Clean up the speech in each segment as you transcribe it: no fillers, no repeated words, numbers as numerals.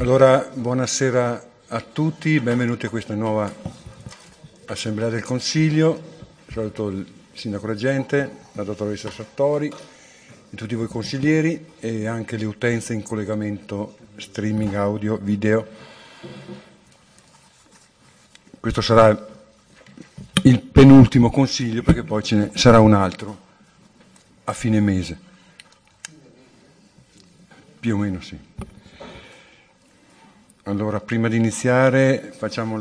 Allora, buonasera a tutti, benvenuti a questa nuova Assemblea del Consiglio. Saluto il Sindaco Reggente, la Dottoressa Sartori, e tutti voi consiglieri e anche le utenze in collegamento streaming audio, video. Questo sarà il penultimo Consiglio perché poi ce ne sarà un altro a fine mese. Più o meno sì. Allora, prima di iniziare facciamo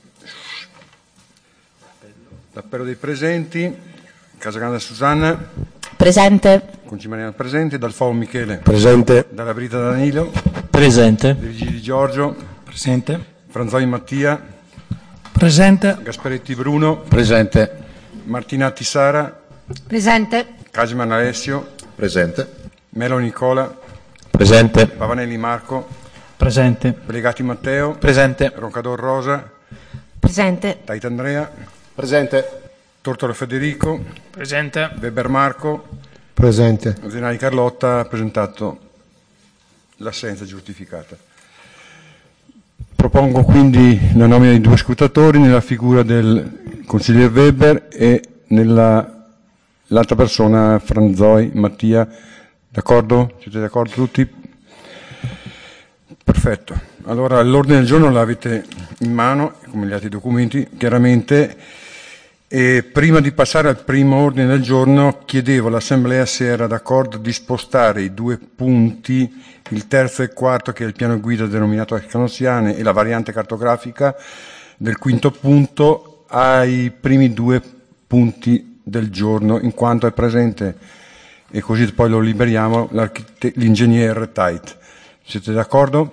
l'appello dei presenti. Casagrande Susanna. Presente. Concimariano presente. Dalfo Michele. Presente. Dalla Brita Danilo. Presente. De Vigili Giorgio. Presente. Franzoi Mattia. Presente. Gasparetti Bruno. Presente. Martinatti Sara. Presente. Casiman Alessio. Presente. Melo Nicola. Presente. Pavanelli Marco. Presente. Belegati Matteo. Presente. Roncador Rosa. Presente. Tait Andrea. Presente. Tortora Federico. Presente. Weber Marco. Presente. Zenari Carlotta ha presentato l'assenza giustificata. Propongo quindi la nomina di 2 scrutatori nella figura del consigliere Weber e l'altra persona Franzoi Mattia. D'accordo? Siete d'accordo tutti? Perfetto. Allora l'ordine del giorno l'avete in mano, come gli altri documenti, chiaramente. E prima di passare al primo ordine del giorno chiedevo all'Assemblea se era d'accordo di spostare i 2 punti, il terzo e il quarto, che è il piano guida denominato Excanossiane e la variante cartografica del quinto punto, ai primi 2 punti del giorno, in quanto è presente, e così poi lo liberiamo, l'ingegner Tait. Siete d'accordo?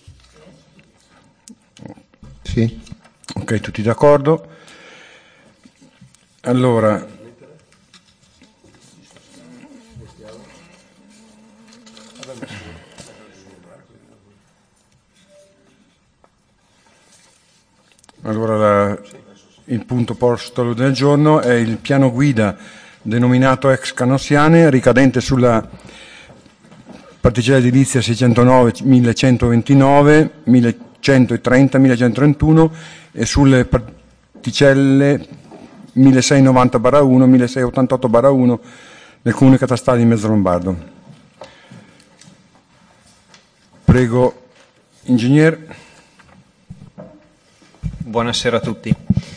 Sì. Ok, tutti d'accordo. Allora, il punto posto del giorno è il piano guida denominato Excanossiane, ricadente sulla particella edilizia 609, 1129, 1130, 1131 e sulle particelle 1690/1, 1688/1 del Comune Catastale di Mezzalombardo. Prego, ingegner. Buonasera a tutti.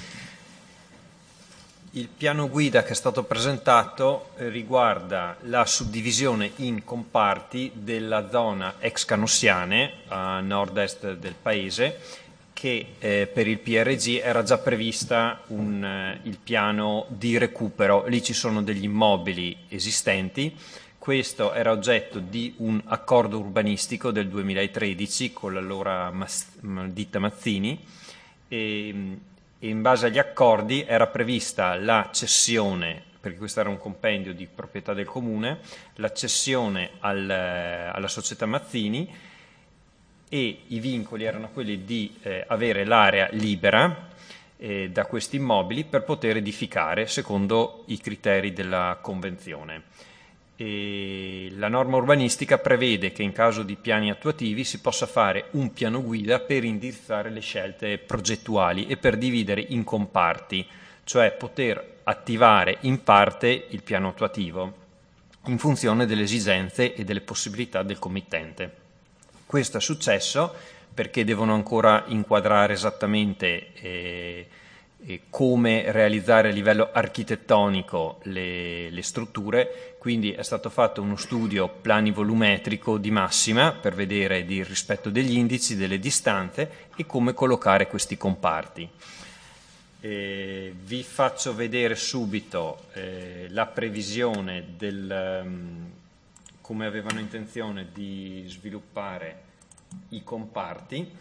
Il piano guida che è stato presentato riguarda la suddivisione in comparti della zona Excanossiane a nord-est del paese, che per il PRG era già prevista il piano di recupero. Lì ci sono degli immobili esistenti. Questo era oggetto di un accordo urbanistico del 2013 con l'allora ditta Mazzini e in base agli accordi era prevista la cessione, perché questo era un compendio di proprietà del comune, la cessione alla società Mazzini, e i vincoli erano quelli di avere l'area libera da questi immobili per poter edificare secondo i criteri della convenzione. E la norma urbanistica prevede che in caso di piani attuativi si possa fare un piano guida per indirizzare le scelte progettuali e per dividere in comparti, cioè poter attivare in parte il piano attuativo in funzione delle esigenze e delle possibilità del committente. Questo è successo perché devono ancora inquadrare esattamente come realizzare a livello architettonico le strutture, quindi è stato fatto uno studio planivolumetrico di massima per vedere il rispetto degli indici, delle distanze e come collocare questi comparti. Vi faccio vedere subito la previsione come avevano intenzione di sviluppare i comparti.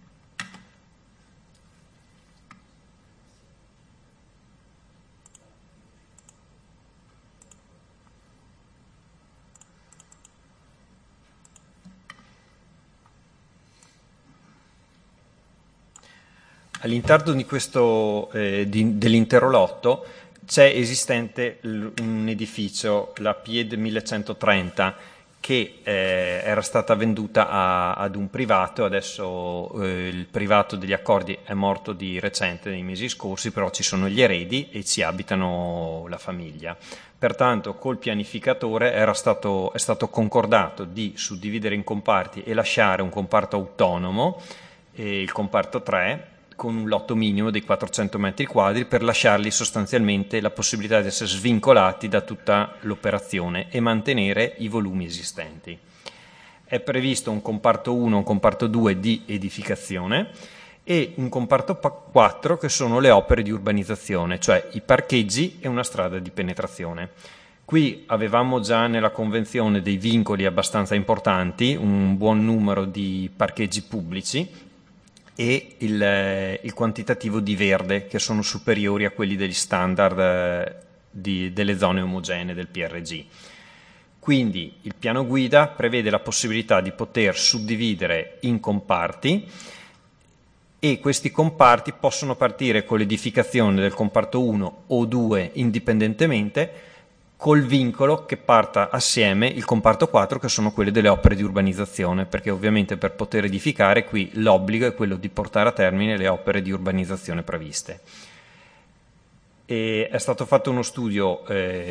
All'interno di questo dell'intero lotto c'è esistente un edificio, la PIED 1130, che era stata venduta ad un privato. Adesso il privato degli accordi è morto di recente, nei mesi scorsi, però ci sono gli eredi e ci abitano la famiglia. Pertanto col pianificatore è stato concordato di suddividere in comparti e lasciare un comparto autonomo, il comparto 3, con un lotto minimo dei 400 metri quadri, per lasciargli sostanzialmente la possibilità di essere svincolati da tutta l'operazione e mantenere i volumi esistenti. È previsto un comparto 1, un comparto 2 di edificazione e un comparto 4 che sono le opere di urbanizzazione, cioè i parcheggi e una strada di penetrazione. Qui avevamo già nella convenzione dei vincoli abbastanza importanti, un buon numero di parcheggi pubblici e il quantitativo di verde, che sono superiori a quelli degli standard delle zone omogenee del PRG. Quindi il piano guida prevede la possibilità di poter suddividere in comparti, e questi comparti possono partire con l'edificazione del comparto 1 o 2 indipendentemente, col vincolo che parta assieme il comparto 4, che sono quelle delle opere di urbanizzazione, perché ovviamente per poter edificare qui l'obbligo è quello di portare a termine le opere di urbanizzazione previste. E è stato fatto uno studio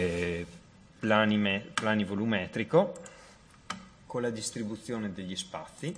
plani volumetrico con la distribuzione degli spazi.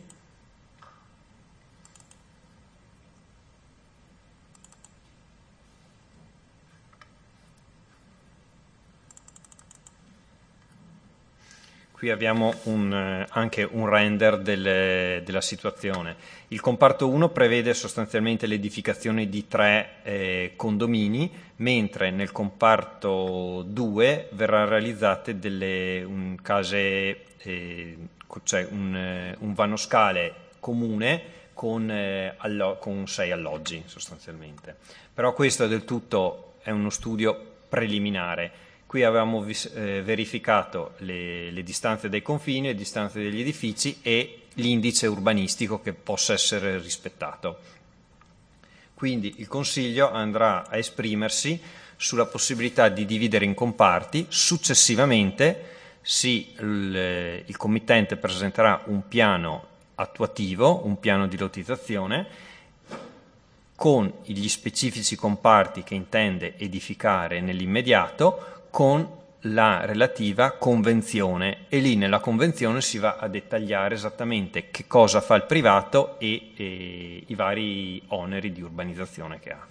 Qui abbiamo anche un render della situazione. Il comparto 1 prevede sostanzialmente l'edificazione di 3 condomini, mentre nel comparto 2 verrà realizzate case, cioè un vanoscale comune con 6 alloggi sostanzialmente. Però questo è uno studio preliminare. Qui avevamo verificato le distanze dei confini, le distanze degli edifici e l'indice urbanistico che possa essere rispettato. Quindi il Consiglio andrà a esprimersi sulla possibilità di dividere in comparti. Successivamente il committente presenterà un piano attuativo, un piano di lottizzazione, con gli specifici comparti che intende edificare nell'immediato, con la relativa convenzione, e lì nella convenzione si va a dettagliare esattamente che cosa fa il privato e i vari oneri di urbanizzazione che ha.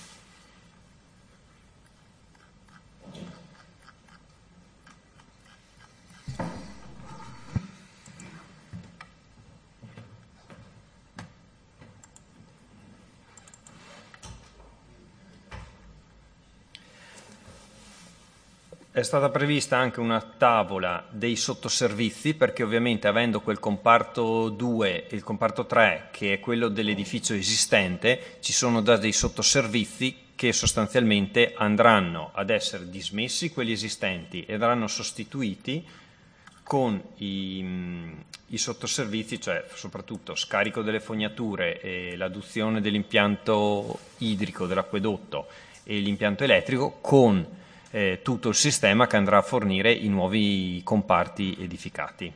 È stata prevista anche una tavola dei sottoservizi, perché ovviamente avendo quel comparto 2 e il comparto 3, che è quello dell'edificio esistente, ci sono già dei sottoservizi che sostanzialmente andranno ad essere dismessi, quelli esistenti, e verranno sostituiti con i sottoservizi, cioè soprattutto scarico delle fognature e l'adduzione dell'impianto idrico dell'acquedotto e l'impianto elettrico, con tutto il sistema che andrà a fornire i nuovi comparti edificati.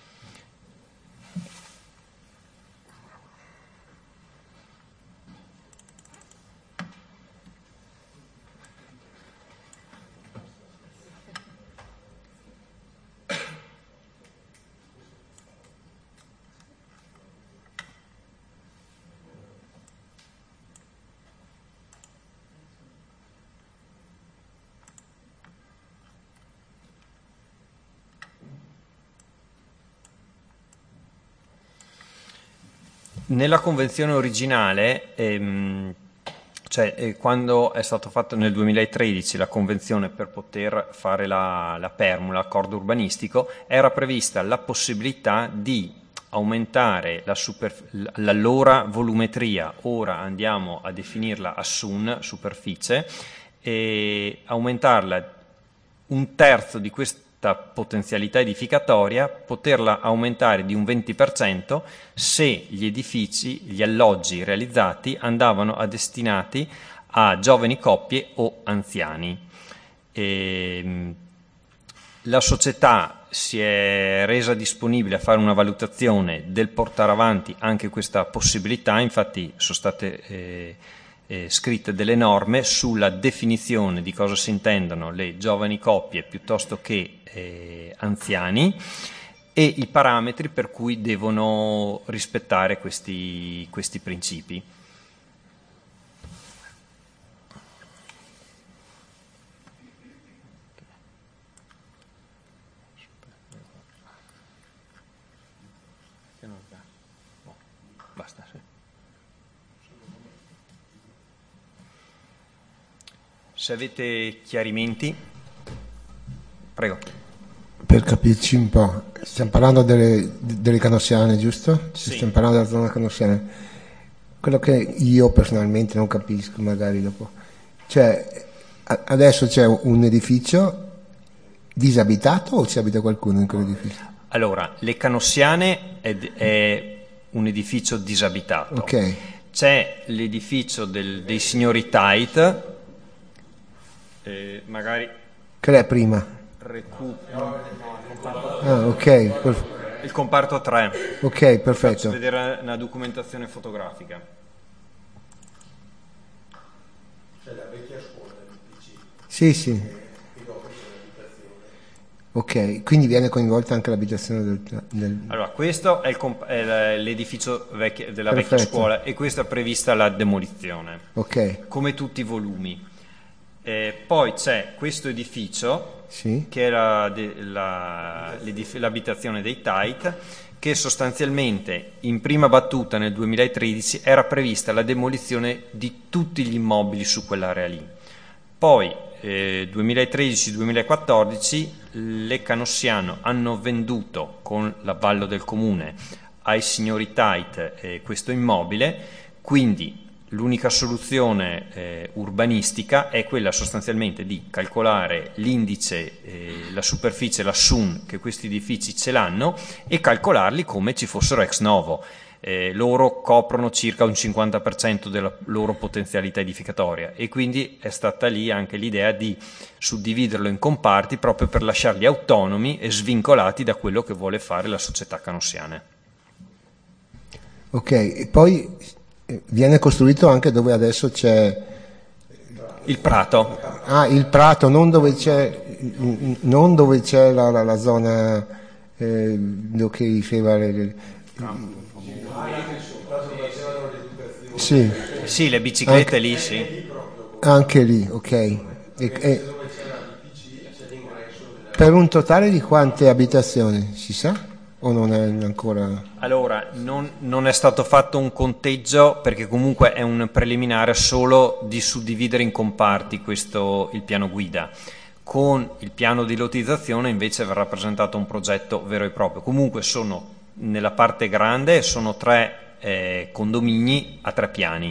Nella convenzione originale, quando è stato fatto nel 2013 la convenzione per poter fare la PERMU, l'accordo urbanistico, era prevista la possibilità di aumentare la loro volumetria, ora andiamo a definirla a SUN, superficie, e aumentarla un terzo di questa potenzialità edificatoria, poterla aumentare di un 20% se gli edifici, gli alloggi realizzati andavano destinati a giovani coppie o anziani. La società si è resa disponibile a fare una valutazione del portare avanti anche questa possibilità. Infatti sono state scritte delle norme sulla definizione di cosa si intendono le giovani coppie piuttosto che anziani e i parametri per cui devono rispettare questi principi. Basta, sì. Se avete chiarimenti, prego. Per capirci un po', stiamo parlando delle canossiane, giusto? Sì. Stiamo parlando della zona canossiana. Quello che io personalmente non capisco, magari dopo, cioè adesso c'è un edificio disabitato o ci abita qualcuno in quell'edificio? Allora, le Canossiane è un edificio disabitato. Ok. C'è l'edificio dei signori Tait, magari Che è prima? Ah, ok. il comparto 3. Ok, perfetto. Faccio vedere una documentazione fotografica. Sì, sì. Ok, quindi viene coinvolta anche l'abitazione del... Allora, questo è l'edificio della vecchia Perfetto. scuola e questa è prevista la demolizione, Ok, come tutti i volumi. Poi c'è questo edificio, sì. che era l'abitazione dei Tait, che sostanzialmente in prima battuta nel 2013 era prevista la demolizione di tutti gli immobili su quell'area lì. Poi 2013-2014 le Canossiano hanno venduto con l'avallo del comune ai signori Tait questo immobile, quindi l'unica soluzione urbanistica è quella sostanzialmente di calcolare l'indice, la superficie, la SUN che questi edifici ce l'hanno e calcolarli come ci fossero ex novo. Loro coprono circa un 50% della loro potenzialità edificatoria e quindi è stata lì anche l'idea di suddividerlo in comparti proprio per lasciarli autonomi e svincolati da quello che vuole fare la società canossiana. Ok, e poi viene costruito anche dove adesso c'è... Il prato. Ah, il prato, non dove c'è la zona che diceva... Sì, Sì, le biciclette lì, sì. anche lì, ok. Per un totale di quante abitazioni, si sa? O non è ancora... Allora, non è stato fatto un conteggio perché comunque è un preliminare solo di suddividere in comparti il piano guida. Con il piano di lottizzazione invece verrà presentato un progetto vero e proprio. Comunque nella parte grande sono 3 condomini a 3 piani.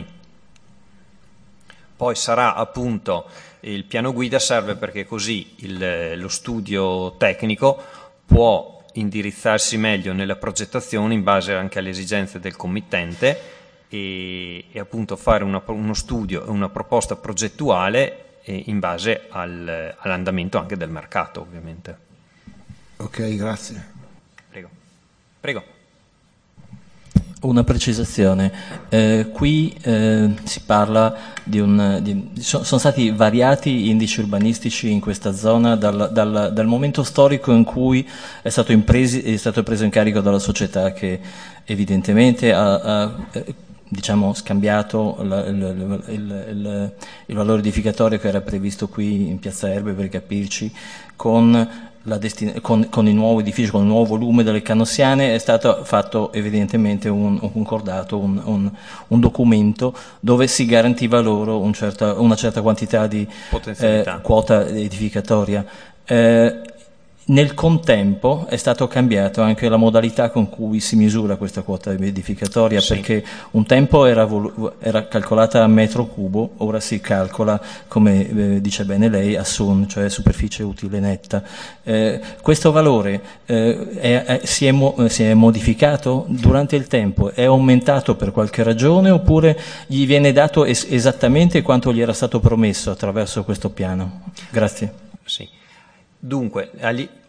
Poi sarà appunto il piano guida, serve perché così lo studio tecnico può indirizzarsi meglio nella progettazione in base anche alle esigenze del committente e appunto fare uno studio e una proposta progettuale in base all'andamento anche del mercato, ovviamente. Ok, grazie. Prego. Una precisazione, qui si parla sono stati variati indici urbanistici in questa zona dal momento storico in cui è stato preso in carico dalla società che evidentemente ha diciamo scambiato il valore edificatorio che era previsto qui in Piazza Erbe, per capirci, con il nuovo edificio, con il nuovo volume delle Canossiane. È stato fatto evidentemente un concordato, un documento dove si garantiva loro una certa quantità di quota edificatoria. Nel contempo è stato cambiato anche la modalità con cui si misura questa quota edificatoria, sì. Perché un tempo era calcolata a metro cubo, ora si calcola, come dice bene lei, a SUN, cioè superficie utile netta. Questo valore si è modificato durante il tempo? È aumentato per qualche ragione oppure gli viene dato esattamente quanto gli era stato promesso attraverso questo piano? Grazie. Sì. Dunque,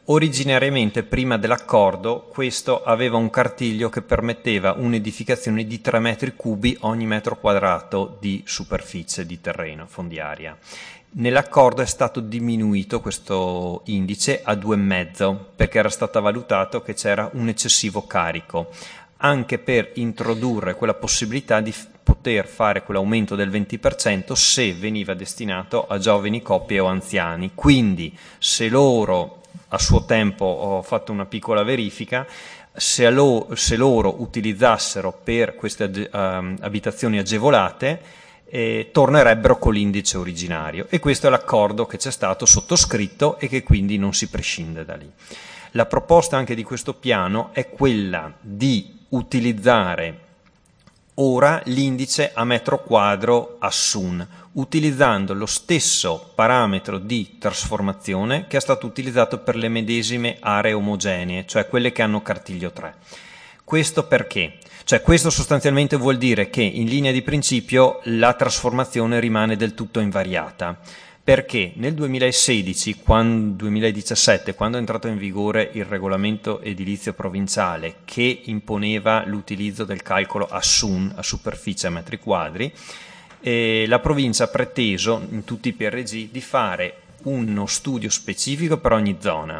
Originariamente, prima dell'accordo, questo aveva un cartiglio che permetteva un'edificazione di 3 metri cubi ogni metro quadrato di superficie di terreno fondiaria. Nell'accordo è stato diminuito questo indice a 2,5 perché era stato valutato che c'era un eccessivo carico, anche per introdurre quella possibilità di poter fare quell'aumento del 20% se veniva destinato a giovani, coppie o anziani. Quindi se loro, a suo tempo ho fatto una piccola verifica, se loro utilizzassero per queste abitazioni agevolate, tornerebbero con l'indice originario, e questo è l'accordo che c'è stato sottoscritto e che quindi non si prescinde da lì. La proposta anche di questo piano è quella di utilizzare ora l'indice a metro quadro a SUN, utilizzando lo stesso parametro di trasformazione che è stato utilizzato per le medesime aree omogenee, cioè quelle che hanno cartiglio 3. Questo perché? Cioè, questo sostanzialmente vuol dire che in linea di principio la trasformazione rimane del tutto invariata, perché nel 2017, quando è entrato in vigore il regolamento edilizio provinciale che imponeva l'utilizzo del calcolo a SUN, a superficie a metri quadri, la provincia ha preteso in tutti i PRG di fare uno studio specifico per ogni zona,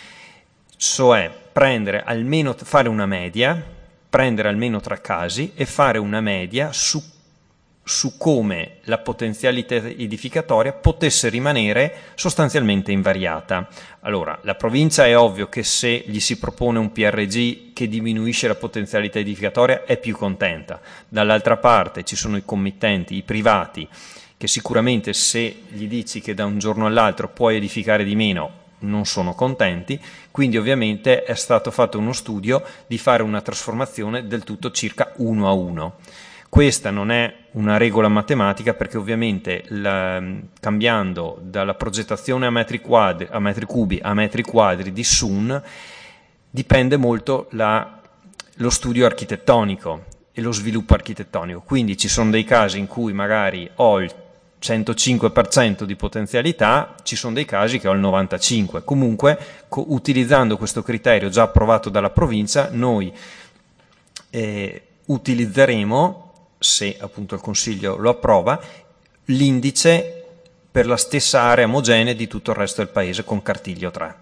cioè fare una media, prendere almeno 3 casi e fare una media su come la potenzialità edificatoria potesse rimanere sostanzialmente invariata. Allora, la provincia è ovvio che se gli si propone un PRG che diminuisce la potenzialità edificatoria è più contenta. Dall'altra parte ci sono i committenti, i privati, che sicuramente se gli dici che da un giorno all'altro puoi edificare di meno non sono contenti, quindi ovviamente è stato fatto uno studio di fare una trasformazione del tutto circa 1:1. Questa non è una regola matematica perché ovviamente cambiando dalla progettazione a metri cubi a metri quadri di SUN dipende molto lo studio architettonico e lo sviluppo architettonico, quindi ci sono dei casi in cui magari ho il 105% di potenzialità, ci sono dei casi che ho il 95%. Comunque, utilizzando questo criterio già approvato dalla provincia, noi utilizzeremo, se appunto il Consiglio lo approva, l'indice per la stessa area omogenea di tutto il resto del Paese con cartiglio 3.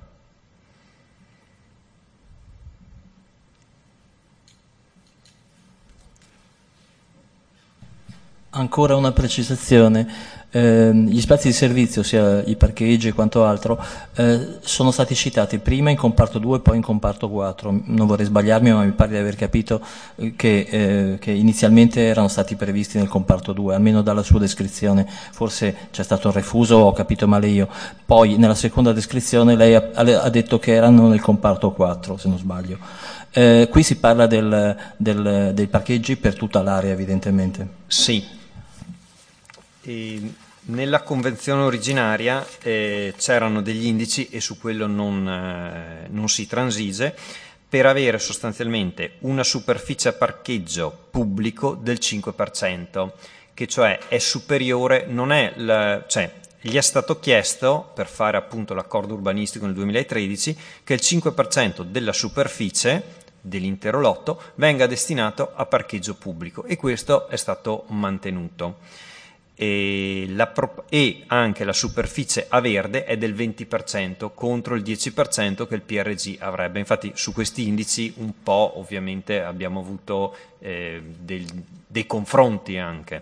Ancora una precisazione. Gli spazi di servizio, sia i parcheggi e quanto altro, sono stati citati prima in comparto 2 e poi in comparto 4. Non vorrei sbagliarmi, ma mi pare di aver capito che inizialmente erano stati previsti nel comparto 2, almeno dalla sua descrizione. Forse c'è stato un refuso o ho capito male io. Poi nella seconda descrizione lei ha detto che erano nel comparto 4, se non sbaglio. Qui si parla dei parcheggi per tutta l'area, evidentemente. Sì. Nella convenzione originaria c'erano degli indici, e su quello non si transige, per avere sostanzialmente una superficie a parcheggio pubblico del 5%, che cioè è superiore, gli è stato chiesto, per fare appunto l'accordo urbanistico nel 2013, che il 5% della superficie dell'intero lotto venga destinato a parcheggio pubblico, e questo è stato mantenuto. E anche la superficie a verde è del 20% contro il 10% che il PRG avrebbe. Infatti su questi indici un po' ovviamente abbiamo avuto dei confronti anche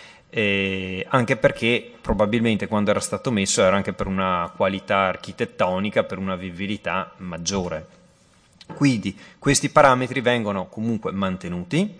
perché probabilmente quando era stato messo era anche per una qualità architettonica, per una vivibilità maggiore. Quindi questi parametri vengono comunque mantenuti,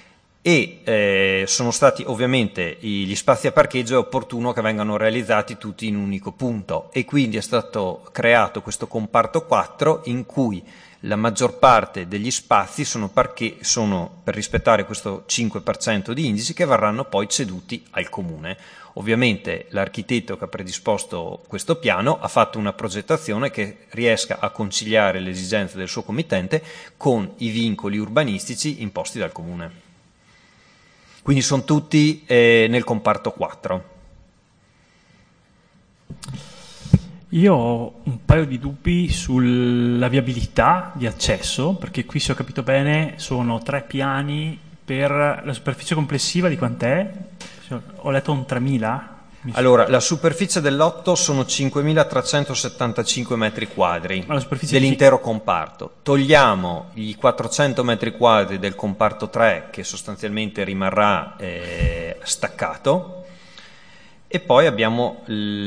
e sono stati ovviamente gli spazi a parcheggio, è opportuno che vengano realizzati tutti in un unico punto, e quindi è stato creato questo comparto 4 in cui la maggior parte degli spazi sono per rispettare questo 5% di indici, che verranno poi ceduti al comune. Ovviamente l'architetto che ha predisposto questo piano ha fatto una progettazione che riesca a conciliare le esigenze del suo committente con i vincoli urbanistici imposti dal comune. Quindi sono tutti nel comparto 4. Io ho un paio di dubbi sulla viabilità di accesso, perché qui, se ho capito bene, sono 3 piani per la superficie complessiva di quant'è? Ho letto un 3.000? Allora, la superficie del lotto sono 5.375 metri quadri dell'intero comparto. Togliamo i 400 metri quadri del comparto 3, che sostanzialmente rimarrà staccato, e poi abbiamo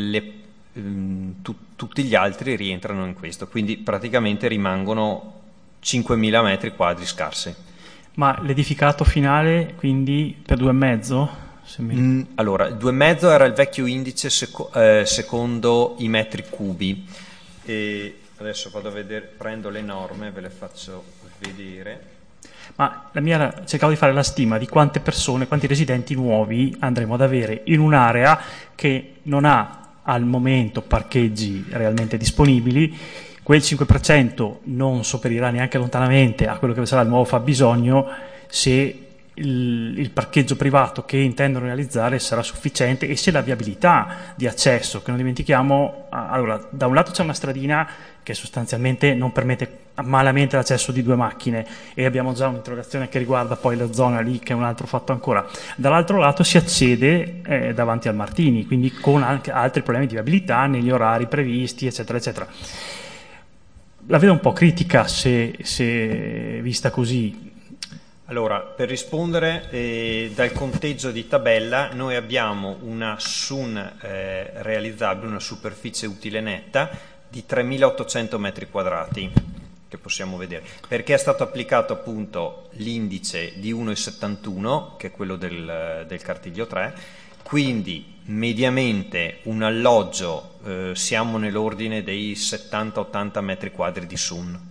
tutti gli altri rientrano in questo, quindi praticamente rimangono 5.000 metri quadri scarsi. Ma l'edificato finale, quindi, per 2,5? Allora, 2,5 era il vecchio indice secondo i metri cubi. E adesso vado a vedere, prendo le norme, ve le faccio vedere. Ma cercavo di fare la stima di quante persone, quanti residenti nuovi andremo ad avere in un'area che non ha al momento parcheggi realmente disponibili. Quel 5% non sopperirà neanche lontanamente a quello che sarà il nuovo fabbisogno se il parcheggio privato che intendono realizzare sarà sufficiente, e se la viabilità di accesso, che non dimentichiamo, allora, da un lato c'è una stradina che sostanzialmente non permette malamente l'accesso di 2 macchine, e abbiamo già un'interrogazione che riguarda poi la zona lì, che è un altro fatto ancora. Dall'altro lato si accede davanti al Martini, quindi con anche altri problemi di viabilità negli orari previsti, eccetera eccetera. La vedo un po' critica se vista così. Allora, per rispondere, dal conteggio di tabella noi abbiamo una SUN realizzabile, una superficie utile netta di 3.800 metri quadrati, che possiamo vedere, perché è stato applicato appunto l'indice di 1,71, che è quello del cartiglio 3, quindi mediamente un alloggio siamo nell'ordine dei 70-80 metri quadri di SUN.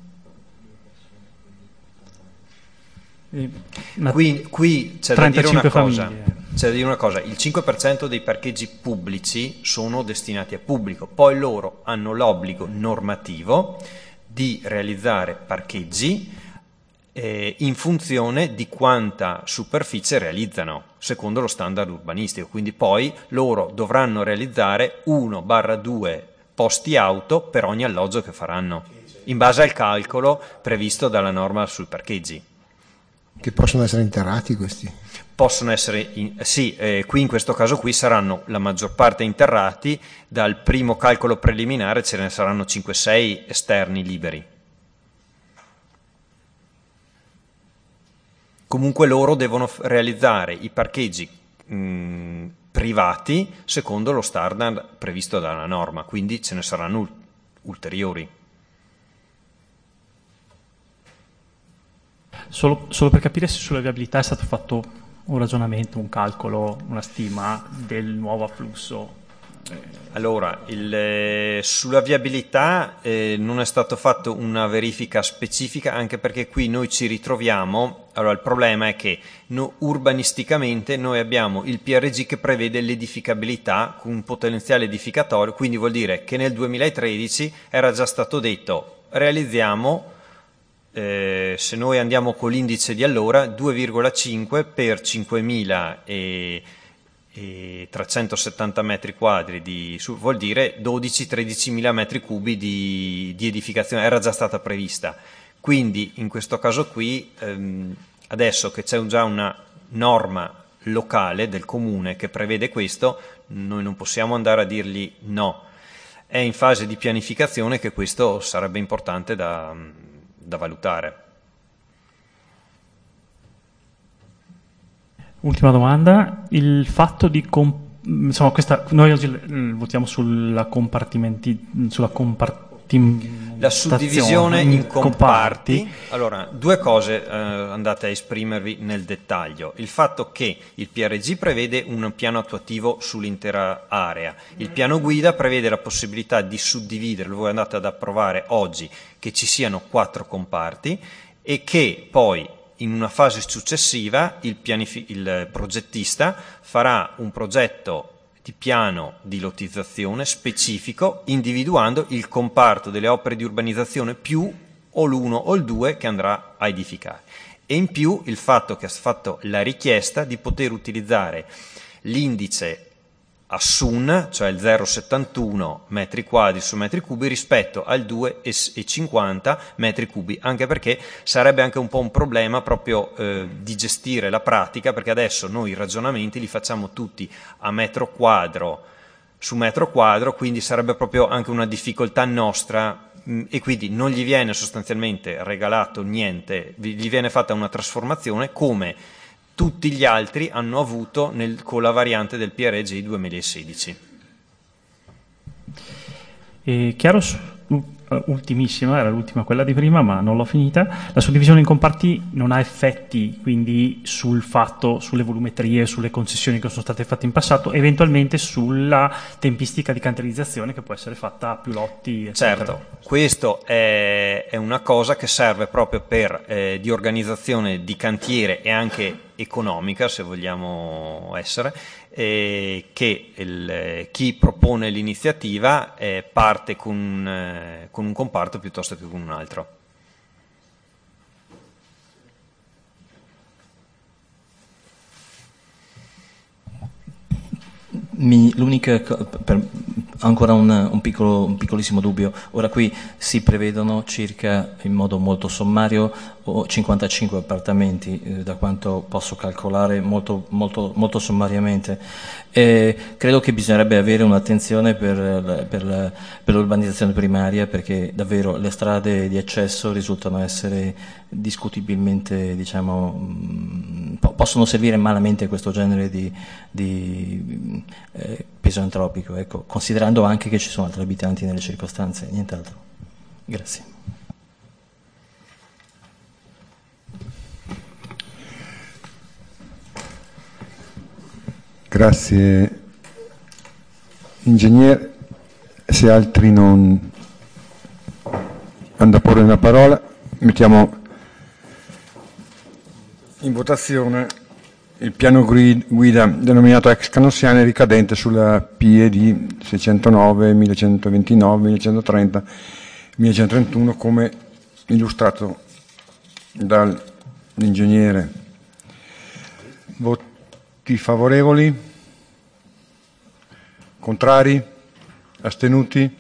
Qui c'è da dire una cosa, il 5% dei parcheggi pubblici sono destinati a pubblico, poi loro hanno l'obbligo normativo di realizzare parcheggi in funzione di quanta superficie realizzano, secondo lo standard urbanistico, quindi poi loro dovranno realizzare 1/2 posti auto per ogni alloggio che faranno, in base al calcolo previsto dalla norma sui parcheggi. Che possono essere interrati questi? Possono essere, qui in questo caso qui saranno la maggior parte interrati. Dal primo calcolo preliminare ce ne saranno 5-6 esterni liberi. Comunque loro devono realizzare i parcheggi privati secondo lo standard previsto dalla norma, quindi ce ne saranno ulteriori. Solo per capire se sulla viabilità è stato fatto un ragionamento, un calcolo, una stima del nuovo afflusso. Allora, sulla viabilità non è stato fatto una verifica specifica, anche perché qui noi ci ritroviamo. Allora, il problema è che urbanisticamente noi abbiamo il PRG che prevede l'edificabilità con un potenziale edificatorio, quindi vuol dire che nel 2013 era già stato detto realizziamo, se noi andiamo con l'indice di allora, 2,5 per 5.370 metri quadri vuol dire 12-13.000 metri cubi di edificazione, era già stata prevista. Quindi in questo caso qui, adesso che c'è già una norma locale del comune che prevede questo, noi non possiamo andare a dirgli no. È in fase di pianificazione che questo sarebbe importante da valutare. Ultima domanda, il fatto di insomma, noi oggi votiamo sulla la suddivisione in comparti. Allora, due cose andate a esprimervi nel dettaglio. Il fatto che il PRG prevede un piano attuativo sull'intera area, il piano guida prevede la possibilità di suddividere, voi andate ad approvare oggi che ci siano 4 comparti e che poi in una fase successiva il progettista farà un progetto di piano di lottizzazione specifico, individuando il comparto delle opere di urbanizzazione più o l'1 o il 2 che andrà a edificare. E in più il fatto che ha fatto la richiesta di poter utilizzare l'indice a SUN, cioè il 0,71 metri quadri su metri cubi rispetto al 2,50 metri cubi, anche perché sarebbe anche un po' un problema proprio di gestire la pratica, perché adesso noi i ragionamenti li facciamo tutti a metro quadro su metro quadro, quindi sarebbe proprio anche una difficoltà nostra, e quindi non gli viene sostanzialmente regalato niente, gli viene fatta una trasformazione come tutti gli altri hanno avuto con la variante del PRG 2016. Chiaro, ultimissima, era l'ultima quella di prima, ma non l'ho finita. La suddivisione in comparti non ha effetti quindi sulle volumetrie, sulle concessioni che sono state fatte in passato, eventualmente sulla tempistica di cantierizzazione che può essere fatta a più lotti, eccetera. Certo, questo è una cosa che serve proprio per di organizzazione di cantiere e anche economica, se vogliamo essere, che chi propone l'iniziativa parte con un comparto piuttosto che con un altro. Ancora un piccolissimo dubbio. Ora qui si prevedono circa, in modo molto sommario, 55 appartamenti, da quanto posso calcolare molto, molto, molto sommariamente. Credo che bisognerebbe avere un'attenzione per l'urbanizzazione primaria, perché davvero le strade di accesso risultano essere discutibilmente, diciamo, possono servire malamente a questo genere di peso antropico, ecco, considerando anche che ci sono altri abitanti nelle circostanze, nient'altro. Grazie. Grazie ingegnere, se altri non hanno da porre la parola, mettiamo in votazione il piano guida denominato ex Canossiane ricadente sulla PED 609, 1129, 1130, 1131 come illustrato dall'ingegnere. Voti favorevoli? Contrari? Astenuti?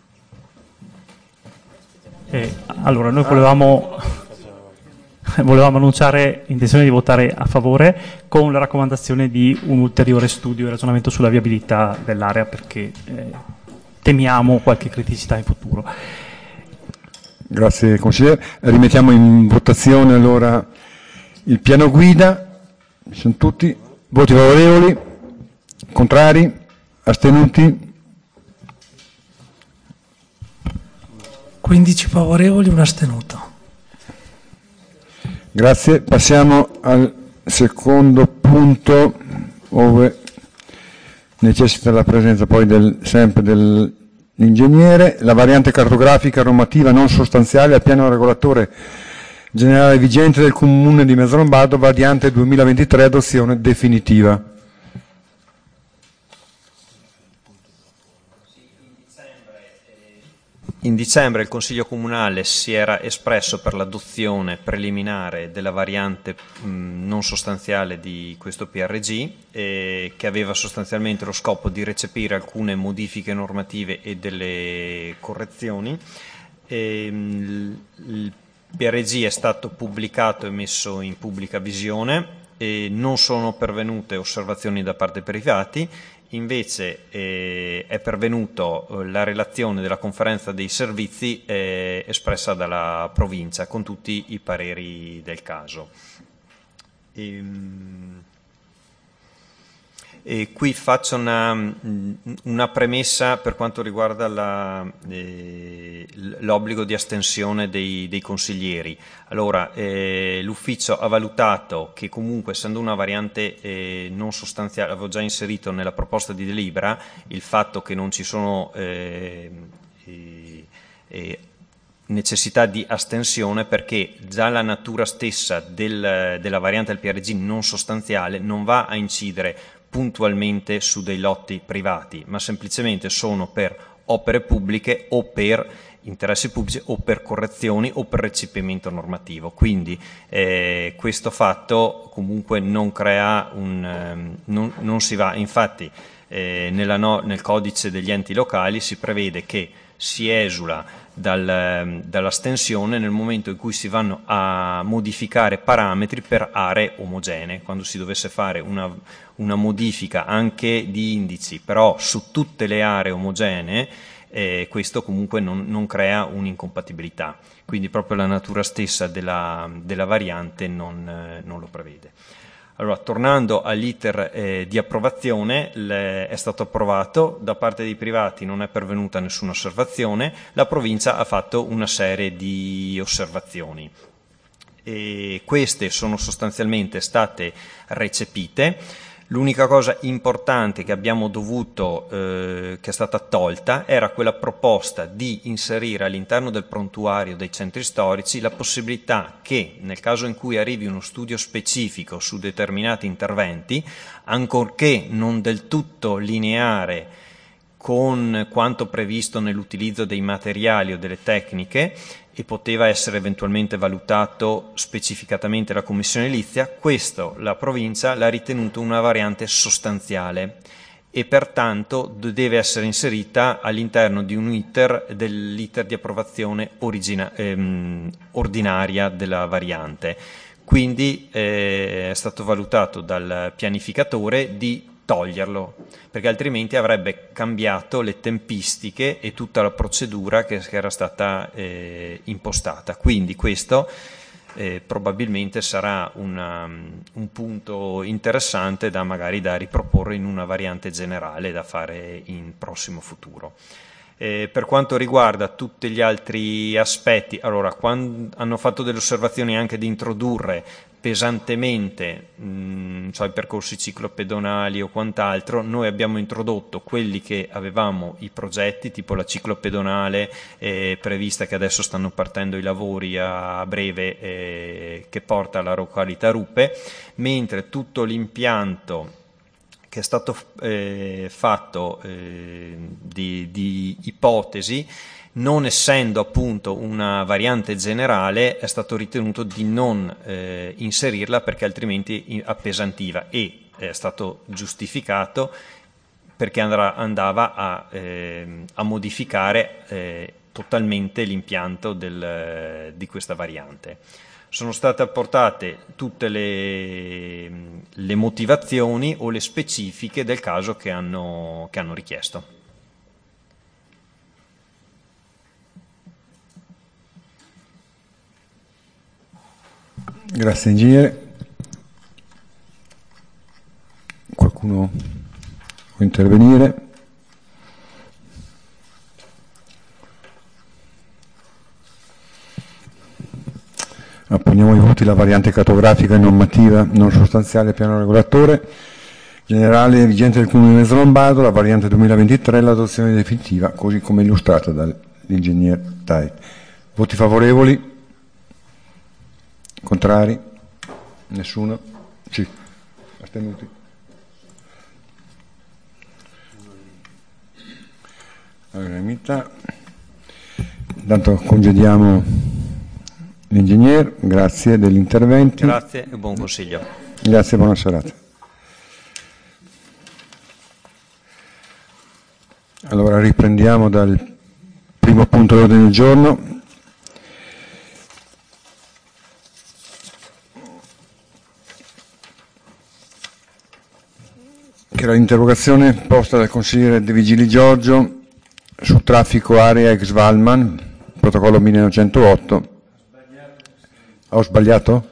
Allora, noi volevamo annunciare intenzione di votare a favore con la raccomandazione di un ulteriore studio e ragionamento sulla viabilità dell'area, perché temiamo qualche criticità in futuro. Grazie consigliere. Rimettiamo in votazione allora il piano guida. Sono tutti voti favorevoli? Contrari? Astenuti? 15 favorevoli, un astenuto. Grazie. Passiamo al secondo punto, dove necessita la presenza poi sempre dell'ingegnere, la variante cartografica normativa non sostanziale al piano regolatore generale vigente del Comune di Mezzalombardo, variante 2023, adozione definitiva. In dicembre il Consiglio Comunale si era espresso per l'adozione preliminare della variante non sostanziale di questo PRG, che aveva sostanzialmente lo scopo di recepire alcune modifiche normative e delle correzioni. Il PRG è stato pubblicato e messo in pubblica visione e non sono pervenute osservazioni da parte dei privati. Invece è pervenuto la relazione della conferenza dei servizi espressa dalla provincia con tutti i pareri del caso. E qui faccio una premessa per quanto riguarda l'obbligo di astensione dei consiglieri. Allora, l'ufficio ha valutato che comunque, essendo una variante non sostanziale, avevo già inserito nella proposta di delibera il fatto che non ci sono necessità di astensione, perché già la natura stessa della variante del PRG non sostanziale non va a incidere puntualmente su dei lotti privati, ma semplicemente sono per opere pubbliche o per interessi pubblici o per correzioni o per recepimento normativo. Quindi questo fatto comunque non crea non si va. Infatti nel codice degli enti locali si prevede che si esula dall'astensione nel momento in cui si vanno a modificare parametri per aree omogenee. Quando si dovesse fare una modifica anche di indici, però su tutte le aree omogenee, questo comunque non crea un'incompatibilità. Quindi proprio la natura stessa della variante non lo prevede. Allora, tornando all'iter di approvazione, è stato approvato, da parte dei privati non è pervenuta nessuna osservazione, la provincia ha fatto una serie di osservazioni e queste sono sostanzialmente state recepite. L'unica cosa importante che abbiamo dovuto, che è stata tolta, era quella proposta di inserire all'interno del prontuario dei centri storici la possibilità che, nel caso in cui arrivi uno studio specifico su determinati interventi, ancorché non del tutto lineare con quanto previsto nell'utilizzo dei materiali o delle tecniche, e poteva essere eventualmente valutato specificatamente la commissione edilizia, questo la provincia l'ha ritenuto una variante sostanziale e pertanto deve essere inserita all'interno di un dell'iter di approvazione ordinaria della variante. Quindi è stato valutato dal pianificatore di toglierlo, perché altrimenti avrebbe cambiato le tempistiche e tutta la procedura che era stata impostata. Quindi questo probabilmente sarà un punto interessante magari da riproporre in una variante generale da fare in prossimo futuro. Per quanto riguarda tutti gli altri aspetti, allora, quando hanno fatto delle osservazioni anche di introdurre pesantemente i percorsi ciclopedonali o quant'altro, noi abbiamo introdotto quelli che avevamo i progetti, tipo la ciclopedonale prevista, che adesso stanno partendo i lavori a breve, che porta alla località Ruppe, mentre tutto l'impianto che è stato fatto di ipotesi, non essendo appunto una variante generale, è stato ritenuto di non inserirla perché altrimenti appesantiva, e è stato giustificato perché andava a modificare totalmente l'impianto di questa variante. Sono state apportate tutte le motivazioni o le specifiche del caso che hanno richiesto. Grazie ingegnere. Qualcuno può intervenire? Apponiamo ai voti la variante cartografica e normativa non sostanziale piano regolatore generale vigente del Comune di Mezzolombardo, la variante 2023, l'adozione definitiva, così come illustrata dall'ingegner Tai. Voti favorevoli? Contrari? Nessuno? Sì. Astenuti? All'unanimità. Intanto congediamo l'ingegner, grazie degli interventi. Grazie e buon consiglio. Grazie e buona serata. Allora riprendiamo dal primo punto dell'ordine del giorno. Che era l'interrogazione posta dal consigliere De Vigili Giorgio su traffico area ex Valman, protocollo 1908. Ho sbagliato?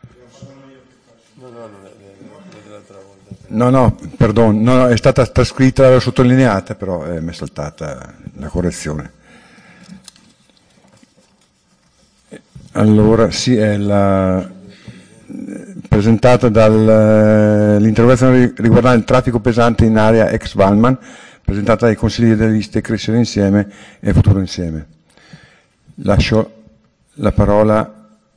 No, perdono, no, è stata trascritta, l'avevo sottolineata, però mi è saltata la correzione. Allora, sì, è presentata dall'interrogazione riguardante il traffico pesante in area ex Valman, presentata dai consiglieri delle liste Crescere Insieme e Futuro Insieme. Lascio la parola.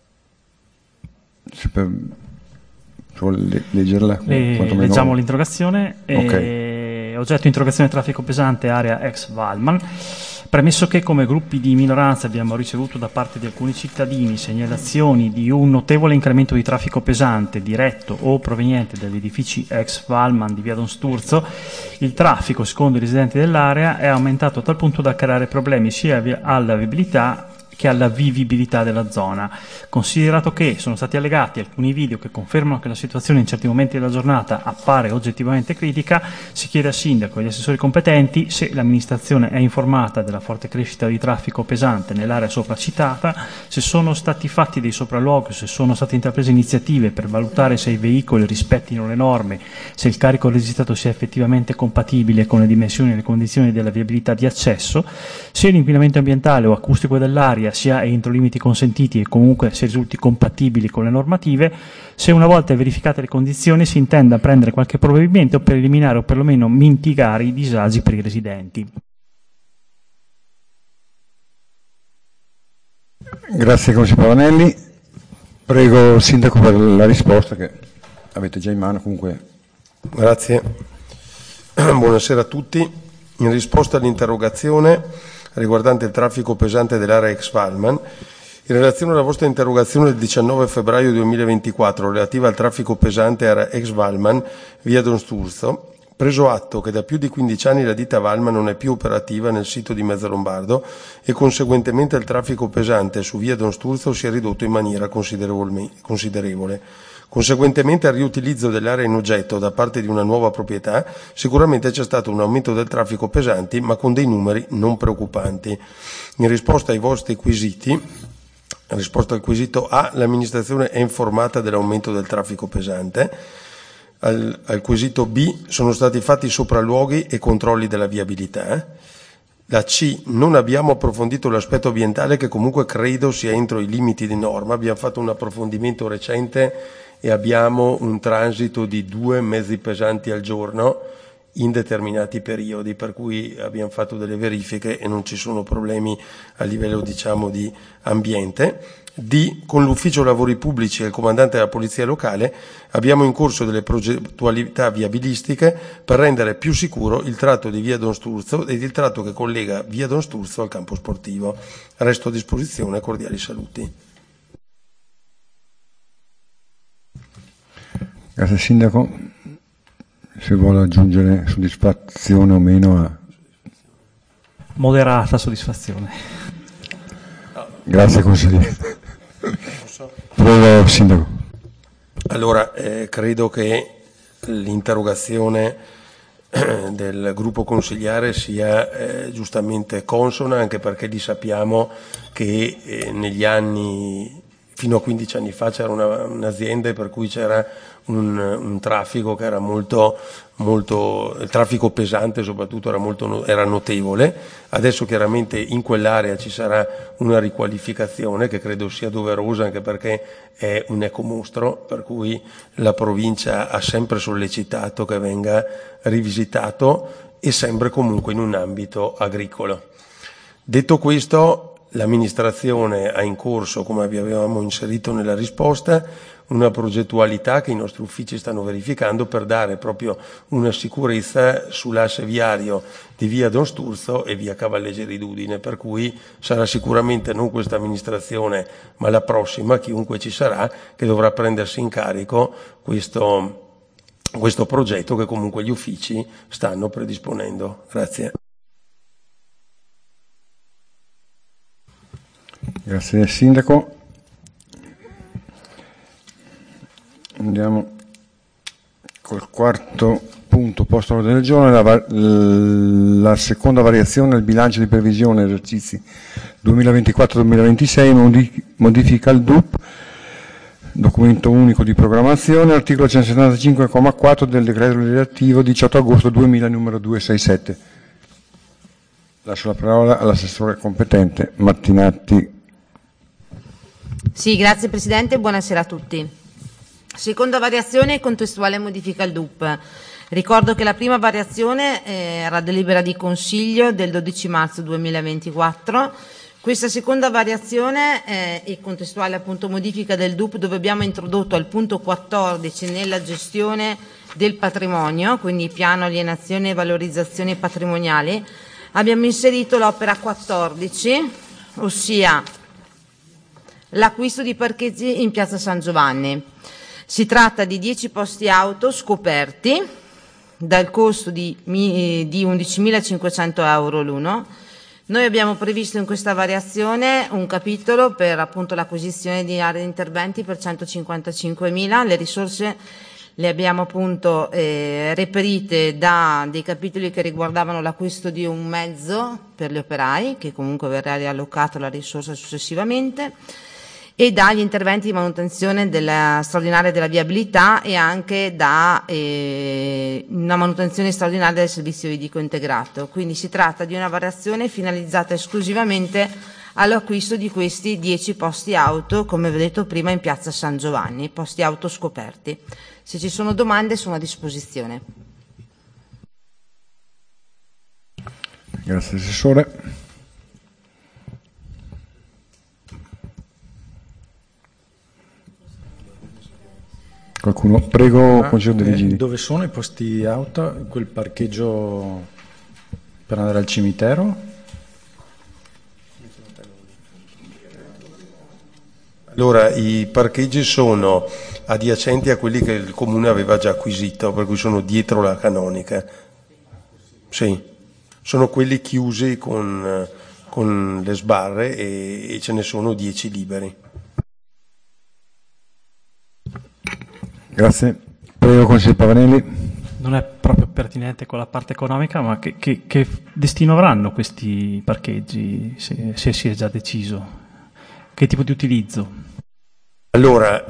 Leggerla? Leggiamo l'interrogazione. Okay. Oggetto interrogazione traffico pesante area ex Valman. Premesso che come gruppi di minoranza abbiamo ricevuto da parte di alcuni cittadini segnalazioni di un notevole incremento di traffico pesante diretto o proveniente dagli edifici ex Valman di via Don Sturzo, il traffico, secondo i residenti dell'area, è aumentato a tal punto da creare problemi sia alla viabilità che alla vivibilità della zona. Considerato che sono stati allegati alcuni video che confermano che la situazione in certi momenti della giornata appare oggettivamente critica, si chiede al sindaco e agli assessori competenti se l'amministrazione è informata della forte crescita di traffico pesante nell'area sopra citata, se sono stati fatti dei sopralluoghi, se sono state intraprese iniziative per valutare se i veicoli rispettino le norme, se il carico registrato sia effettivamente compatibile con le dimensioni e le condizioni della viabilità di accesso, se l'inquinamento ambientale o acustico dell'aria sia entro limiti consentiti e comunque se risulti compatibili con le normative, se una volta verificate le condizioni si intenda prendere qualche provvedimento per eliminare o perlomeno mitigare i disagi per i residenti. Grazie Consigliere Pavanelli. Prego il Sindaco per la risposta che avete già in mano comunque. Grazie. Buonasera a tutti. In risposta all'interrogazione riguardante il traffico pesante dell'area ex Valman, in relazione alla vostra interrogazione del 19 febbraio 2024 relativa al traffico pesante area ex Valman via Don Sturzo, preso atto che da più di 15 anni la ditta Valman non è più operativa nel sito di Mezzalombardo e conseguentemente il traffico pesante su via Don Sturzo si è ridotto in maniera considerevole. Conseguentemente al riutilizzo dell'area in oggetto da parte di una nuova proprietà, sicuramente c'è stato un aumento del traffico pesanti, ma con dei numeri non preoccupanti. In risposta ai vostri quesiti, in risposta al quesito A, l'amministrazione è informata dell'aumento del traffico pesante. Al quesito B, sono stati fatti sopralluoghi e controlli della viabilità. La C, non abbiamo approfondito l'aspetto ambientale che comunque credo sia entro i limiti di norma. Abbiamo fatto un approfondimento recente e abbiamo un transito di 2 mezzi pesanti al giorno in determinati periodi, per cui abbiamo fatto delle verifiche e non ci sono problemi a livello, diciamo, di ambiente. D, con l'ufficio lavori pubblici e il comandante della polizia locale abbiamo in corso delle progettualità viabilistiche per rendere più sicuro il tratto di via Don Sturzo ed il tratto che collega via Don Sturzo al campo sportivo. Resto a disposizione, cordiali saluti. Grazie Sindaco. Se vuole aggiungere soddisfazione o meno a... Moderata soddisfazione. Grazie Consigliere. Prego Sindaco. Allora, credo che l'interrogazione del gruppo consigliare sia giustamente consona, anche perché li sappiamo che negli anni, fino a 15 anni fa, c'era un'azienda per cui c'era un traffico che era molto, il traffico pesante soprattutto era notevole. Adesso chiaramente in quell'area ci sarà una riqualificazione che credo sia doverosa, anche perché è un ecomostro, per cui la provincia ha sempre sollecitato che venga rivisitato e sempre comunque in un ambito agricolo. Detto questo, l'amministrazione ha in corso, come vi avevamo inserito nella risposta, una progettualità che i nostri uffici stanno verificando per dare proprio una sicurezza sull'asse viario di via Don Sturzo e via Cavalleggeri d'Udine, per cui sarà sicuramente non questa amministrazione ma la prossima, chiunque ci sarà, che dovrà prendersi in carico questo progetto che comunque gli uffici stanno predisponendo. Grazie. Grazie Sindaco. Andiamo col quarto punto posto all'ordine del giorno, la seconda variazione del bilancio di previsione esercizi 2024-2026, modifica il DUP, documento unico di programmazione, articolo 175,4 del decreto legislativo 18 agosto 2000 numero 267. Lascio la parola all'assessore competente Martinatti. Sì, grazie Presidente, buonasera a tutti. Seconda variazione, contestuale modifica al DUP. Ricordo che la prima variazione era delibera di Consiglio del 12 marzo 2024. Questa seconda variazione è contestuale appunto modifica del DUP, dove abbiamo introdotto al punto 14 nella gestione del patrimonio, quindi piano alienazione e valorizzazione patrimoniale, abbiamo inserito l'opera 14, ossia l'acquisto di parcheggi in Piazza San Giovanni. Si tratta di 10 posti auto scoperti dal costo di 11.500 euro l'uno. Noi abbiamo previsto in questa variazione un capitolo per appunto l'acquisizione di aree di interventi per 155.000. Le risorse le abbiamo appunto reperite da dei capitoli che riguardavano l'acquisto di un mezzo per gli operai, che comunque verrà riallocato la risorsa successivamente, e dagli interventi di manutenzione straordinaria della viabilità e anche da una manutenzione straordinaria del servizio idrico integrato. Quindi si tratta di una variazione finalizzata esclusivamente all'acquisto di questi 10 posti auto, come vi ho detto prima, in Piazza San Giovanni, posti auto scoperti. Se ci sono domande sono a disposizione. Grazie Assessore. Qualcuno? Prego, consigliere De Vigini. Dove sono i posti auto? Quel parcheggio per andare al cimitero? Allora, i parcheggi sono adiacenti a quelli che il Comune aveva già acquisito, per cui sono dietro la canonica. Sì, sono quelli chiusi con le sbarre e ce ne sono 10 liberi. Grazie. Prego, consigliere Pavanelli. Non è proprio pertinente con la parte economica, ma che destino avranno questi parcheggi, se si è già deciso? Che tipo di utilizzo? Allora,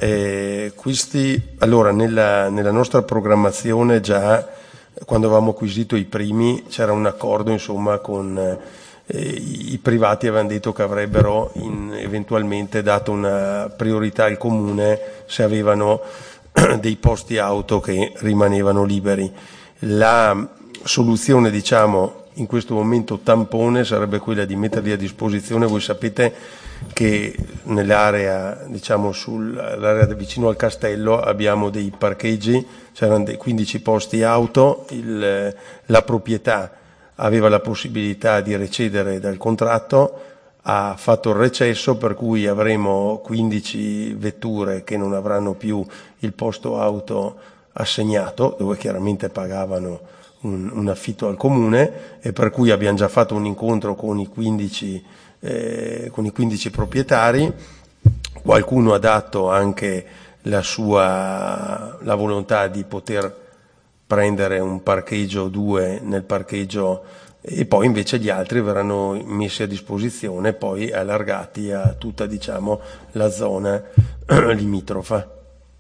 nella nostra programmazione già, quando avevamo acquisito i primi, c'era un accordo insomma con i privati, avevano detto che avrebbero eventualmente dato una priorità al Comune se avevano dei posti auto che rimanevano liberi. La soluzione, diciamo, in questo momento tampone sarebbe quella di metterli a disposizione. Voi sapete che nell'area, diciamo sull'area vicino al castello, abbiamo dei parcheggi, c'erano dei 15 posti auto, la proprietà aveva la possibilità di recedere dal contratto, ha fatto il recesso, per cui avremo 15 vetture che non avranno più il posto auto assegnato, dove chiaramente pagavano un affitto al Comune, e per cui abbiamo già fatto un incontro con i 15 proprietari. Qualcuno ha dato anche la volontà di poter prendere un parcheggio o due nel parcheggio, e poi invece gli altri verranno messi a disposizione, poi allargati a tutta, diciamo, la zona limitrofa.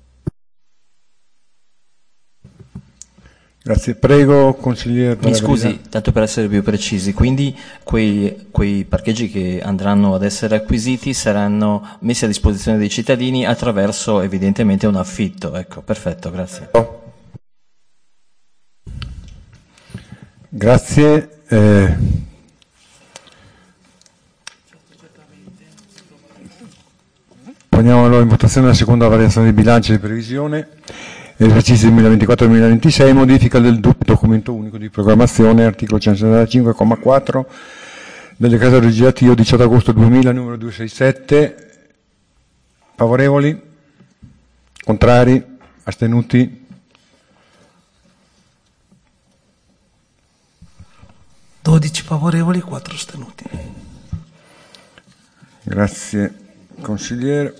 Grazie. Prego, consigliere. Mi scusi, tanto per essere più precisi, quindi quei parcheggi che andranno ad essere acquisiti saranno messi a disposizione dei cittadini attraverso evidentemente un affitto. Ecco, perfetto, grazie. Grazie. Poniamo allora in votazione la seconda variazione di bilancio di previsione esercizio 2024-2026, modifica del documento unico di programmazione, articolo 175,4 del decreto legislativo 18 agosto 2000 numero 267. Favorevoli? Contrari? Astenuti? Favorevoli, 4 astenuti. Grazie consigliere.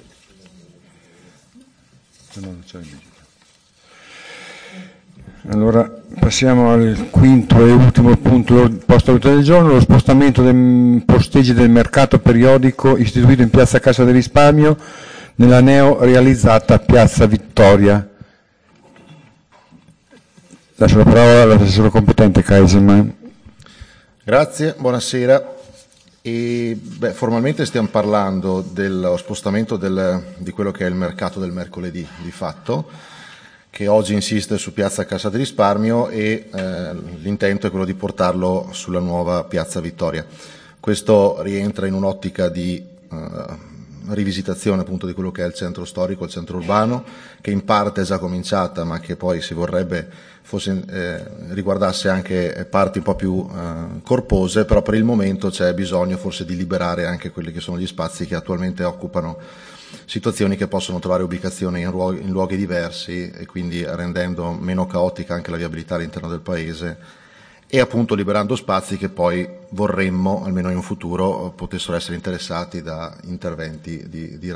Allora passiamo al quinto e ultimo punto posto all'ordine del giorno, lo spostamento dei posteggi del mercato periodico istituito in piazza Cassa del Risparmio nella neo realizzata piazza Vittoria. Lascio la parola all'assessore competente Kaiserman. Grazie, buonasera. Formalmente stiamo parlando dello spostamento di quello che è il mercato del mercoledì di fatto, che oggi insiste su piazza Cassa di Risparmio, e l'intento è quello di portarlo sulla nuova piazza Vittoria. Questo rientra in un'ottica di rivisitazione appunto di quello che è il centro storico, il centro urbano, che in parte è già cominciata, ma che poi si vorrebbe riguardasse anche parti un po' più corpose, però per il momento c'è bisogno forse di liberare anche quelli che sono gli spazi che attualmente occupano situazioni che possono trovare ubicazione in luoghi diversi, e quindi rendendo meno caotica anche la viabilità all'interno del paese, e appunto liberando spazi che poi vorremmo, almeno in un futuro, potessero essere interessati da interventi di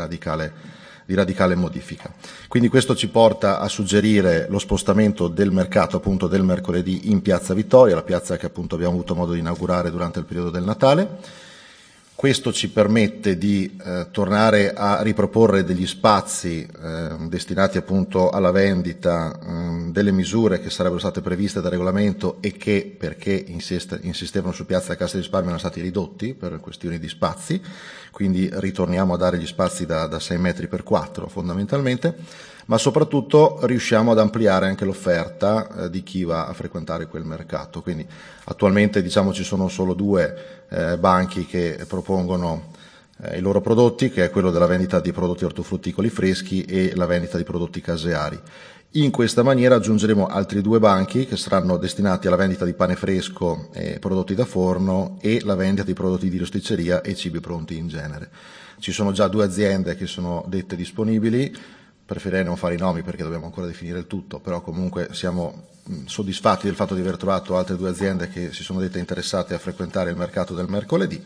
radicale modifica. Quindi questo ci porta a suggerire lo spostamento del mercato appunto del mercoledì in Piazza Vittoria, la piazza che appunto abbiamo avuto modo di inaugurare durante il periodo del Natale. Questo ci permette di tornare a riproporre degli spazi destinati appunto alla vendita delle misure che sarebbero state previste dal regolamento e che, perché insistevano su Piazza Cassa di Risparmio, erano stati ridotti per questioni di spazi, quindi ritorniamo a dare gli spazi da 6 metri per 4 fondamentalmente, ma soprattutto riusciamo ad ampliare anche l'offerta di chi va a frequentare quel mercato. Quindi attualmente diciamo ci sono solo 2 banchi che propongono i loro prodotti, che è quello della vendita di prodotti ortofrutticoli freschi e la vendita di prodotti caseari. In questa maniera aggiungeremo altri 2 banchi che saranno destinati alla vendita di pane fresco e prodotti da forno e la vendita di prodotti di rosticceria e cibi pronti in genere. Ci sono già 2 aziende che sono dette disponibili, preferirei non fare i nomi perché dobbiamo ancora definire il tutto, però comunque siamo soddisfatti del fatto di aver trovato altre 2 aziende che si sono dette interessate a frequentare il mercato del mercoledì.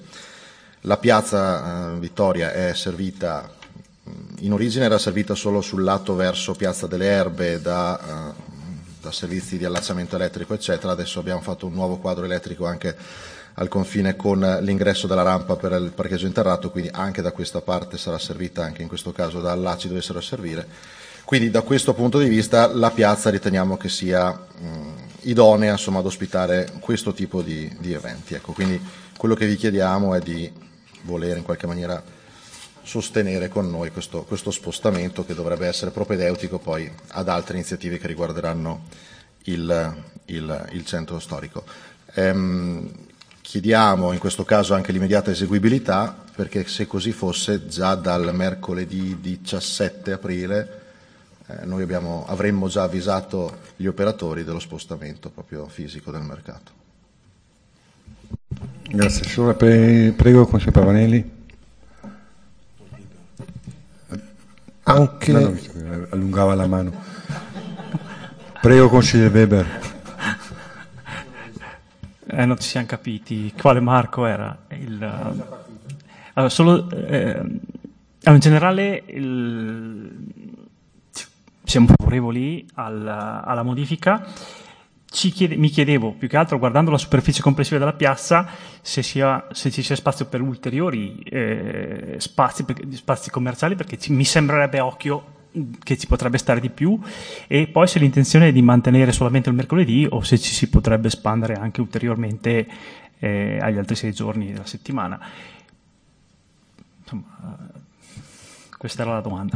La piazza Vittoria è servita, in origine era servita solo sul lato verso Piazza delle Erbe da servizi di allacciamento elettrico eccetera, adesso abbiamo fatto un nuovo quadro elettrico anche al confine con l'ingresso della rampa per il parcheggio interrato, quindi anche da questa parte sarà servita, anche in questo caso da allacci dovessero servire. Quindi da questo punto di vista la piazza riteniamo che sia idonea insomma, ad ospitare questo tipo di eventi. Ecco, quindi quello che vi chiediamo è di voler in qualche maniera sostenere con noi questo spostamento che dovrebbe essere propedeutico poi ad altre iniziative che riguarderanno il centro storico. Chiediamo in questo caso anche l'immediata eseguibilità, perché se così fosse già dal mercoledì 17 aprile noi avremmo già avvisato gli operatori dello spostamento proprio fisico del mercato. Grazie. Solo prego, consigliere Pavanelli. Anche... No, visto che allungava la mano. Prego, consigliere Weber. Non ci siamo capiti quale Marco era. Allora, solo in generale siamo favorevoli alla modifica. Mi chiedevo più che altro, guardando la superficie complessiva della piazza, se ci sia spazio per ulteriori spazi commerciali, perché mi sembrerebbe a occhio che ci potrebbe stare di più, e poi se l'intenzione è di mantenere solamente il mercoledì o se ci si potrebbe espandere anche ulteriormente agli altri 6 giorni della settimana. Insomma, questa era la domanda.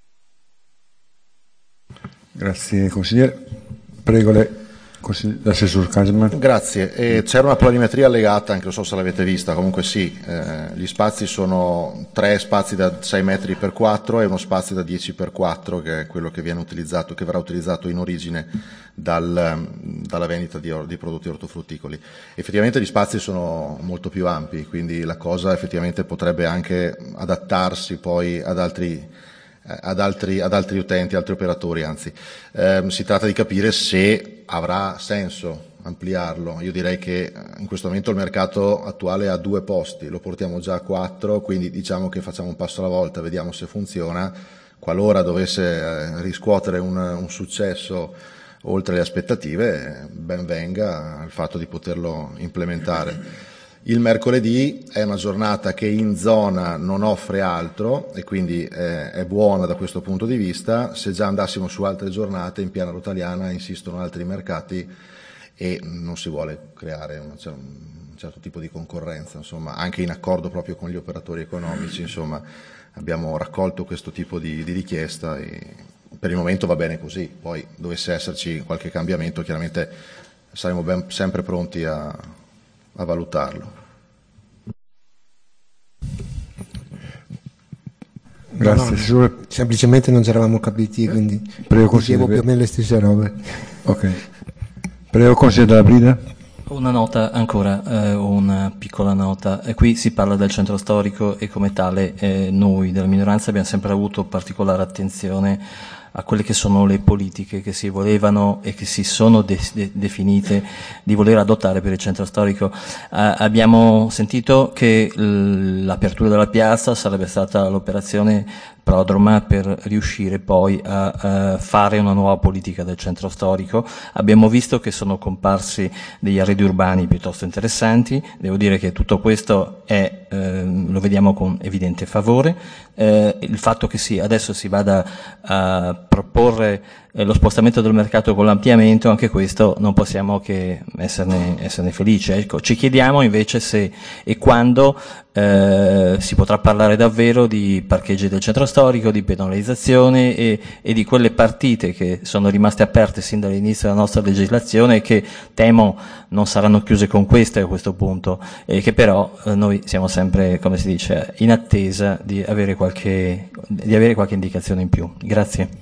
Grazie consigliere. Prego l'assessor Kasman. Grazie. C'era una planimetria allegata, anche non so se l'avete vista, comunque sì, gli spazi sono 3 spazi da 6 metri per 4 e uno spazio da 10 per 4, che è quello che viene utilizzato, che verrà utilizzato in origine dalla vendita di prodotti ortofrutticoli. Effettivamente gli spazi sono molto più ampi, quindi la cosa effettivamente potrebbe anche adattarsi poi ad altri utenti, altri operatori, anzi. Si tratta di capire se avrà senso ampliarlo. Io direi che in questo momento il mercato attuale ha 2 posti, lo portiamo già a 4, quindi diciamo che facciamo un passo alla volta, vediamo se funziona. Qualora dovesse riscuotere un successo oltre le aspettative, ben venga il fatto di poterlo implementare. Il mercoledì è una giornata che in zona non offre altro e quindi è buona da questo punto di vista. Se già andassimo su altre giornate, in piana rotaliana insistono altri mercati e non si vuole creare un certo tipo di concorrenza, insomma, anche in accordo proprio con gli operatori economici, insomma, abbiamo raccolto questo tipo di richiesta e per il momento va bene così. Poi dovesse esserci qualche cambiamento, chiaramente saremo sempre pronti a valutarlo. Grazie. No, semplicemente non ci eravamo capiti, quindi dicevo più o meno le stesse robe. Ok. Prego, consigliere Della Brida. Una nota ancora, una piccola nota. Qui si parla del centro storico e come tale noi della minoranza abbiamo sempre avuto particolare attenzione a quelle che sono le politiche che si volevano e che si sono definite di voler adottare per il centro storico. Abbiamo sentito che l'apertura della piazza sarebbe stata l'operazione prodroma per riuscire poi a fare una nuova politica del centro storico. Abbiamo visto che sono comparsi degli arredi urbani piuttosto interessanti. Devo dire che tutto questo lo vediamo con evidente favore. Il fatto che adesso si vada a proporre lo spostamento del mercato con l'ampliamento, anche questo non possiamo che esserne felici. Ecco, ci chiediamo invece se e quando si potrà parlare davvero di parcheggi del centro storico, di penalizzazione e di quelle partite che sono rimaste aperte sin dall'inizio della nostra legislazione e che temo non saranno chiuse con queste a questo punto, e che però noi siamo sempre, come si dice, in attesa di avere qualche indicazione in più. Grazie.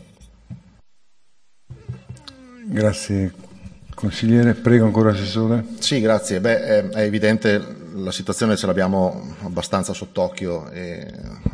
Grazie consigliere. Prego ancora assessore. Sì, grazie. È evidente, la situazione ce l'abbiamo abbastanza sott'occhio e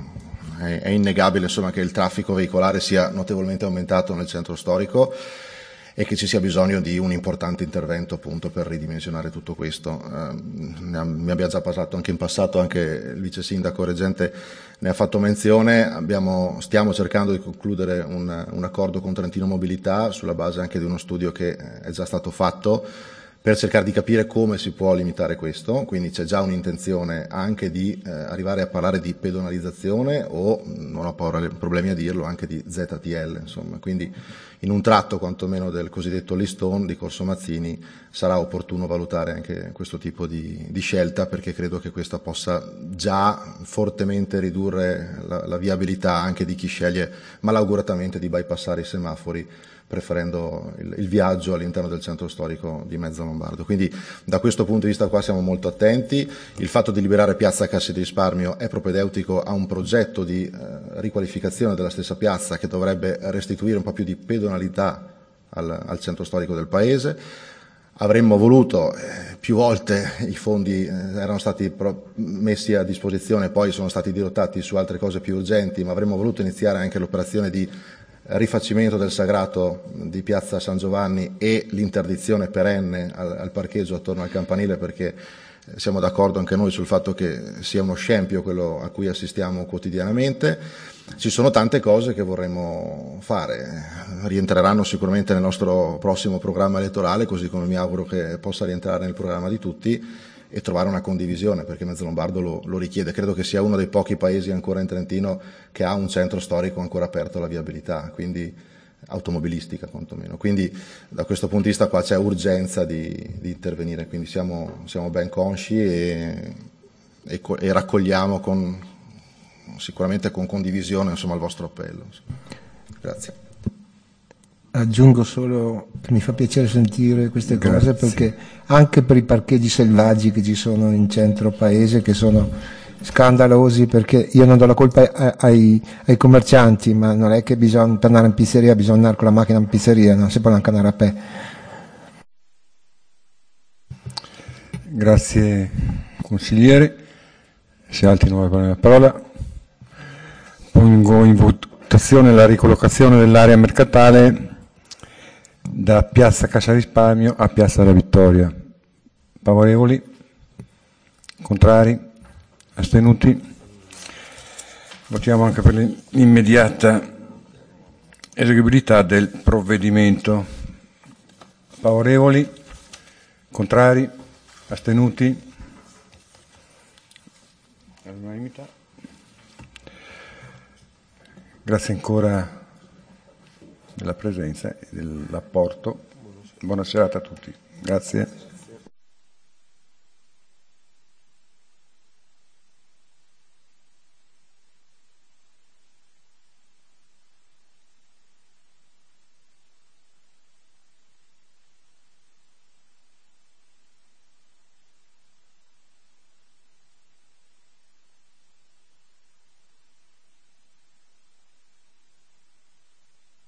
è innegabile insomma che il traffico veicolare sia notevolmente aumentato nel centro storico e che ci sia bisogno di un importante intervento appunto per ridimensionare tutto questo. Mi abbia già parlato anche in passato, anche il vice sindaco reggente ne ha fatto menzione. Stiamo cercando di concludere un accordo con Trentino Mobilità sulla base anche di uno studio che è già stato fatto per cercare di capire come si può limitare questo, quindi c'è già un'intenzione anche di arrivare a parlare di pedonalizzazione o, non ho problemi a dirlo, anche di ZTL, insomma, quindi in un tratto quantomeno del cosiddetto listone di Corso Mazzini sarà opportuno valutare anche questo tipo di scelta, perché credo che questa possa già fortemente ridurre la viabilità anche di chi sceglie malauguratamente di bypassare i semafori preferendo il viaggio all'interno del centro storico di Mezzo Lombardo. Quindi da questo punto di vista qua siamo molto attenti. Il fatto di liberare Piazza Cassa di Risparmio è propedeutico a un progetto di riqualificazione della stessa piazza che dovrebbe restituire un po' più di pedonalità al centro storico del paese. Avremmo voluto, più volte i fondi erano stati messi a disposizione, poi sono stati dirottati su altre cose più urgenti, ma avremmo voluto iniziare anche l'operazione di rifacimento del sagrato di Piazza San Giovanni e l'interdizione perenne al parcheggio attorno al campanile, perché siamo d'accordo anche noi sul fatto che sia uno scempio quello a cui assistiamo quotidianamente. Ci sono tante cose che vorremmo fare, rientreranno sicuramente nel nostro prossimo programma elettorale, così come mi auguro che possa rientrare nel programma di tutti, e trovare una condivisione, perché Mezzo Lombardo lo richiede. Credo che sia uno dei pochi paesi ancora in Trentino che ha un centro storico ancora aperto alla viabilità, quindi automobilistica quantomeno. Quindi da questo punto di vista qua c'è urgenza di intervenire, quindi siamo ben consci e raccogliamo sicuramente con condivisione insomma il vostro appello. Grazie. Aggiungo solo che mi fa piacere sentire queste Grazie. cose, perché anche per i parcheggi selvaggi che ci sono in centro paese, che sono scandalosi, perché io non do la colpa ai commercianti, ma non è che per andare in pizzeria bisogna andare con la macchina in pizzeria, non si può anche andare a pè. Grazie consigliere. Se altri non vogliono la parola, pongo in votazione la ricollocazione dell'area mercatale da Piazza Cassa Risparmio a Piazza della Vittoria. Favorevoli? Contrari? Astenuti? Votiamo anche per l'immediata eseguibilità del provvedimento. Favorevoli? Contrari? Astenuti? All'unanimità. Grazie ancora della presenza e dell'apporto. Buona serata a tutti. Grazie.